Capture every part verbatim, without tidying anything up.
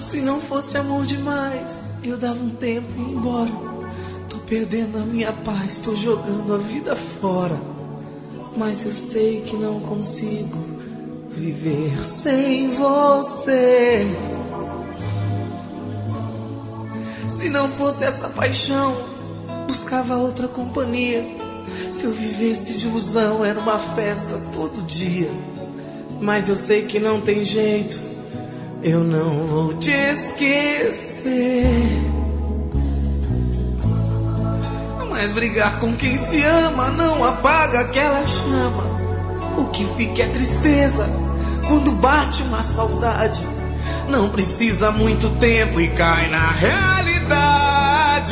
Se não fosse amor demais, eu dava um tempo e ia embora. Tô perdendo a minha paz, tô jogando a vida fora. Mas eu sei que não consigo viver sem você. Se não fosse essa paixão, buscava outra companhia. Se eu vivesse de ilusão, era uma festa todo dia. Mas eu sei que não tem jeito, eu não vou te esquecer. Mas brigar com quem se ama não apaga aquela chama. O que fica é tristeza quando bate uma saudade. Não precisa muito tempo e cai na realidade.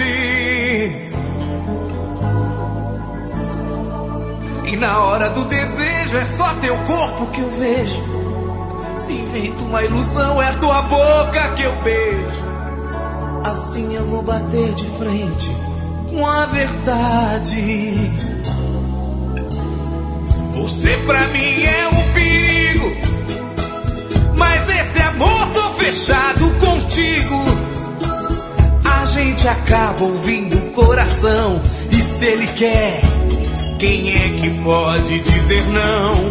E na hora do desejo é só teu corpo que eu vejo. Se invento uma ilusão é tua boca que eu beijo. Assim eu vou bater de frente com a verdade. Você pra mim é um perigo, mas esse amor tô fechado contigo. A gente acaba ouvindo o coração, e se ele quer, quem é que pode dizer não?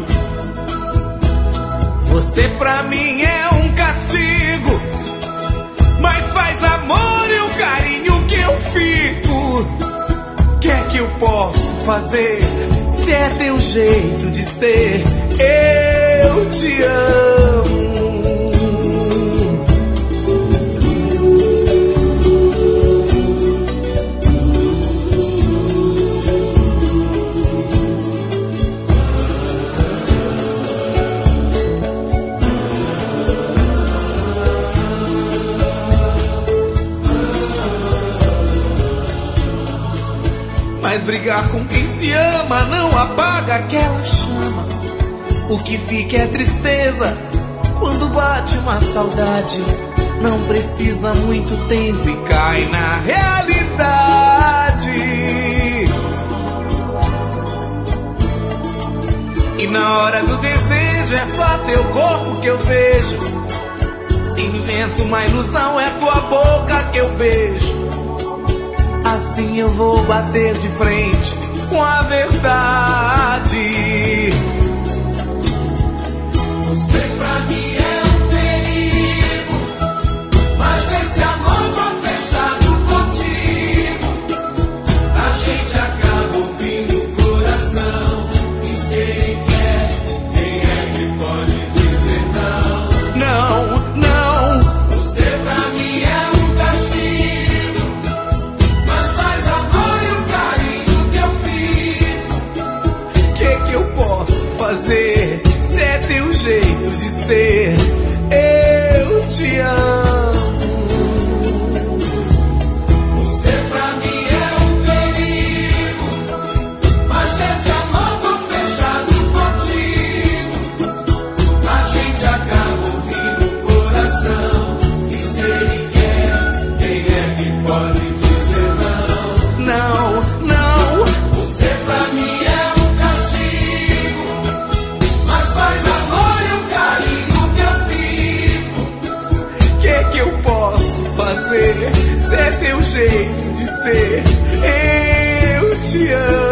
Você pra mim é um castigo, mas faz amor e o carinho que eu fico. Que é que eu posso fazer? Se é teu jeito de ser, eu te amo. Mas brigar com quem se ama não apaga aquela chama. O que fica é tristeza quando bate uma saudade. Não precisa muito tempo e cai na realidade. E na hora do desejo é só teu corpo que eu vejo. Se invento uma ilusão é tua boca que eu beijo. Assim eu vou bater de frente com a verdade. Você pra mim é um perigo, mas nesse amor tô fechado contigo. A gente acaba ouvindo o coração, e se ele quer, quem é que pode dizer não? Não, não. Você pra mim é um castigo, mas faz amor e o carinho que eu fico. Que que eu posso fazer? Se é teu jeito de ser, eu te amo. Você pra mim é um perigo, mas nesse amor tô fechado contigo. A gente acaba ouvindo o coração, e se ele quer, quem é que pode dizer não? Não, não. Você pra mim é um castigo, mas faz amor e o carinho que eu fico. Que que eu posso fazer? Se é teu jeito de ser, eu te amo.